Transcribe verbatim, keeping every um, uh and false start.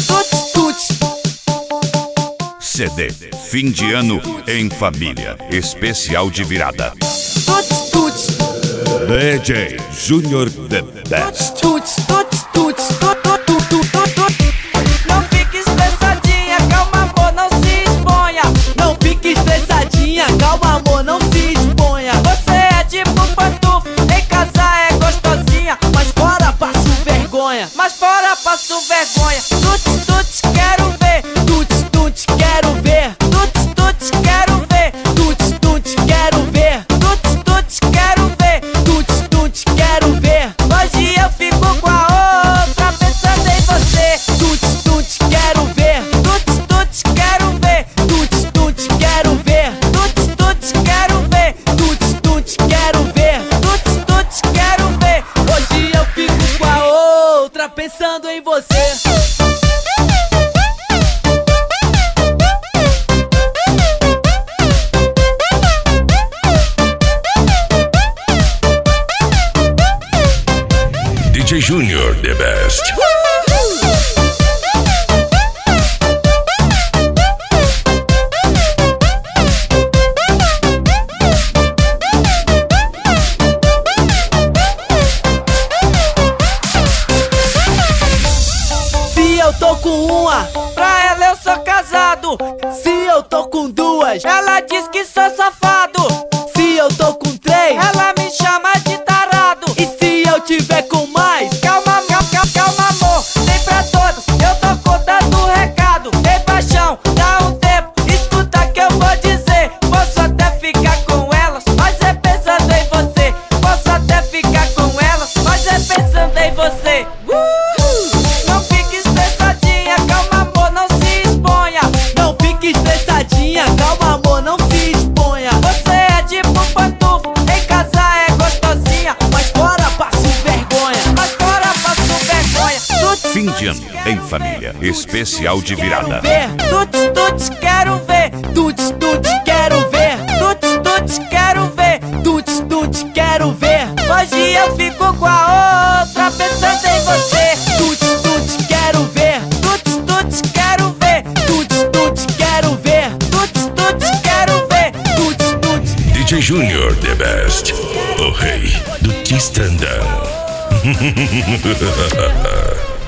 Tuts, tuts. C D Fim de Ano em Família, especial de virada. Tuts, tuts. D J Junior The Best. Tuts, tuts, tuts. Não fique estressadinha, calma amor, não se exponha. Não fique estressadinha, calma amor, não se exponha. Você é tipo pantufa, em casa é gostosinha, mas fora passo vergonha, mas fora passo vergonha. Tuts, tuts, quero ver. Tuts, tuts, quero ver. Tuts, tuts, quero ver. Tuts, tuts, quero ver. Tuts, tuts, quero ver. Tuts, tuts, quero ver. Hoje eu fico com a outra pensando em você. Tuts, tuts, quero ver. Tuts, tuts, quero ver. Tuts, tuts, quero ver. Tuts, tuts, quero ver. Tuts, tuts, quero ver. Tuts, tuts, quero ver. Hoje eu fico com a outra pensando em você. D J Junior The Best. Se eu tô com uma, pra ela eu sou casado. Se eu tô com duas, ela diz que sou safado. Se eu tô com três, ela me chama de tarado. E se eu tiver com mais, calma, calma, calma, calma amor, tem pra todas, eu tô contando o recado. Ei paixão, dá um tempo, escuta que eu vou dizer. Posso até ficar com elas, mas é pensando em você. Posso até ficar com elas, mas é pensando em você. Não fique estressadinha, calma amor, não se exponha. Não fique estressadinha, calma amor, não se exponha. Você é tipo pantufa, em casa é gostosinha, mas fora passo vergonha, mas fora passo vergonha. Tuts, Fim de Ano em Família, especial de virada. ver. Tuts, tuts, quero ver. Tuts, tuts, quero ver. Tuts, tuts, quero ver. Tuts, tuts, quero ver. Hoje eu fico com a outra pensando em você. Tuts, tuts, quero ver. Tuts, tuts, quero ver. Tuts, tuts, quero ver. Tuts, tuts, quero ver. Tuts, tuts. D J Junior The Best. O rei do Tistandão.